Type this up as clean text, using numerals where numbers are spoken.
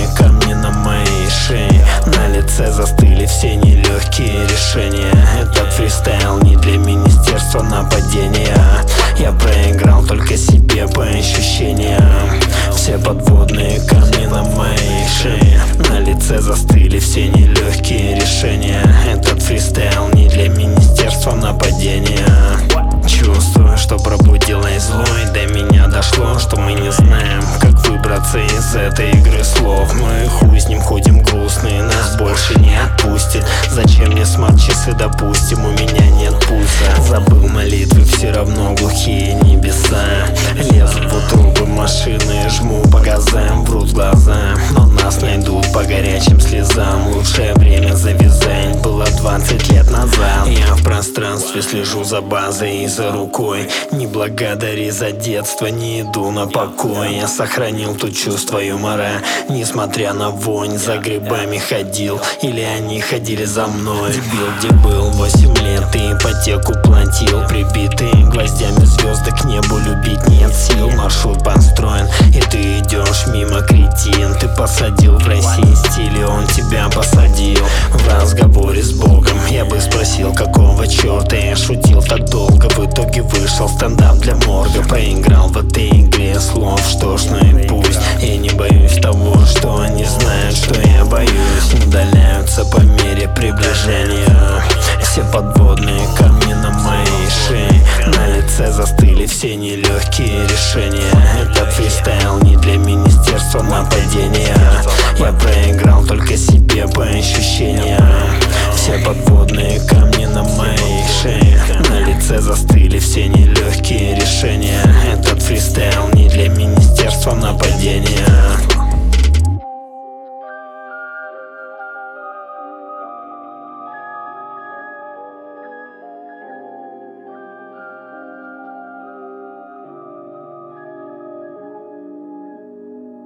камни на моей шее. На лице застыли все нелегкие решения. Этот фристайл не для министерства нападения. Я проиграл только себе по ощущениям. Все подводные камни на моей шее. На лице застыли все нелегкие решения. Этот фристайл не для министерства нападения. Чувствую, что пробудилось злой. До меня дошло, что мы не знаем, как выбраться из этой игры слов. Мы хуй с ним ходим грустные, нас больше не отпустит. Зачем мне смарт-часы, допустим, у меня нет пульса. Забыл молитвы, все равно глухие небеса. Лезут в утробы машины, жму по газам, врут глаза. Но нас найдут по горячим слезам. Лучшее время завязать было 20 лет назад. Я в пространстве слежу за базой и за рукой. Не благодари за детство, не иду на покой. Я сохранил то чувство юмора, несмотря на вонь. За грибами ходил, или они ходили за мной. Дебил, где был 8 лет, и ипотеку платил. Прибитые гвоздями звезды к небу, любить нет сил. Маршрут построен, и ты идешь мимо, кретин. Ты посадил в России стиль, и он тебя посадил. В разговоре с Богом я бы спросил, какого черта я шутил так долго. В итоге вышел стендап для морга. Проиграл в этой игре слов, что ж, ну и пусть. Я не боюсь